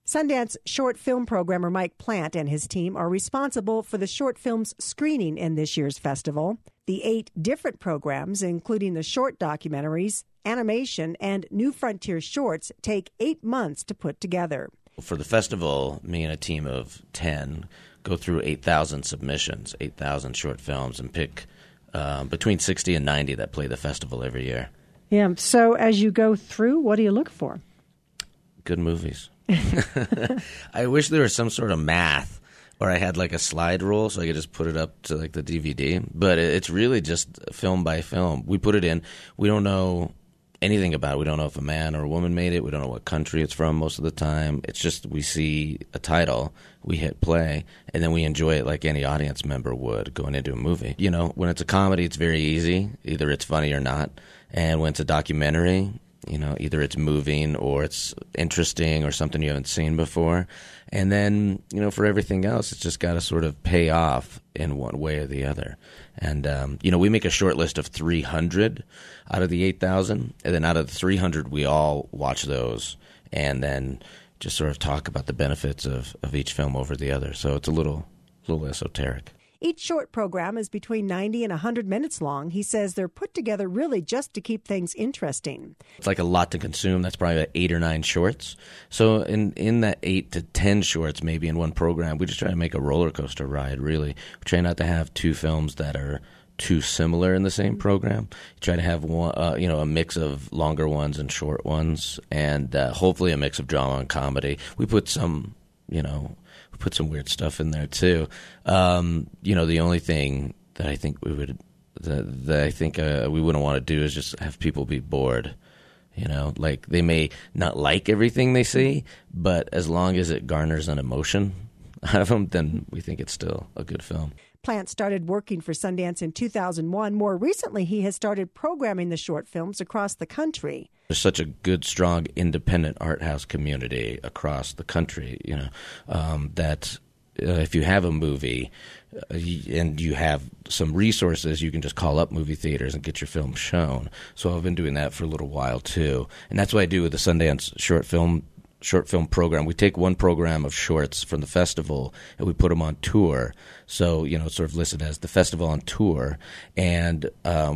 Sundance short film programmer Mike Plant and his team are responsible for the short films screening in this year's festival. The 8 different programs, including the short documentaries, animation, and New Frontier shorts, take 8 months to put together. For the festival, me and a team of 10 go through 8,000 submissions, 8,000 short films, and pick between 60 and 90 that play the festival every year. Yeah. So as you go through, what do you look for? Good movies. I wish there was some sort of math, or I had like a slide rule so I could just put it up to like the DVD. But it's really just film by film. We put it in. We don't know anything about it. We don't know if a man or a woman made it. We don't know what country it's from most of the time. It's just we see a title, we hit play, and then we enjoy it like any audience member would going into a movie. You know, when it's a comedy, it's very easy. Either it's funny or not. And when it's a documentary, you know, either it's moving or it's interesting or something you haven't seen before. And then, you know, for everything else, it's just got to sort of pay off in one way or the other. And, you know, we make a short list of 300 out of the 8,000. And then out of the 300, we all watch those and then just sort of talk about the benefits of each film over the other. So it's a little esoteric. Each short program is between 90 and 100 minutes long. He says they're put together really just to keep things interesting. It's like a lot to consume. That's probably about 8 or 9 shorts. So in that 8 to 10 shorts, maybe in one program, we just try to make a roller coaster ride, really. We try not to have 2 films that are too similar in the same program. You try to have one, a mix of longer ones and short ones, and hopefully a mix of drama and comedy. We put some, put some weird stuff in there too. The only thing that I think we wouldn't want to do is just have people be bored. You know, like they may not like everything they see, but as long as it garners an emotion out of them, then we think it's still a good film. Plant started working for Sundance in 2001. More recently, he has started programming the short films across the country. There's such a good, strong, independent art house community across the country, that if you have a movie and you have some resources, you can just call up movie theaters and get your film shown. So I've been doing that for a little while, too. And that's what I do with the Sundance short film program. We take one program of shorts from the festival and we put them on tour. So, it's sort of listed as the festival on tour. And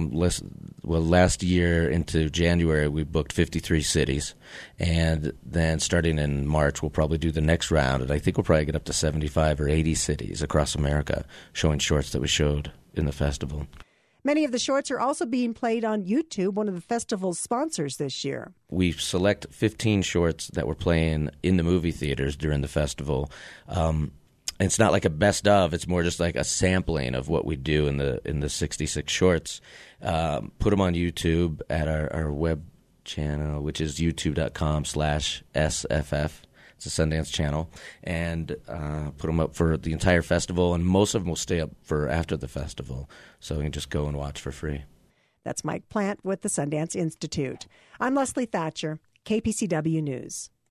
last year into January, we booked 53 cities. And then starting in March, we'll probably do the next round. And I think we'll probably get up to 75 or 80 cities across America showing shorts that we showed in the festival. Many of the shorts are also being played on YouTube, one of the festival's sponsors this year. We select 15 shorts that we're playing in the movie theaters during the festival. It's not like a best of; it's more just like a sampling of what we do in the 66 shorts. Put them on YouTube at our web channel, which is youtube.com/SFF. It's a Sundance channel, and put them up for the entire festival, and most of them will stay up for after the festival, so you can just go and watch for free. That's Mike Plant with the Sundance Institute. I'm Leslie Thatcher, KPCW News.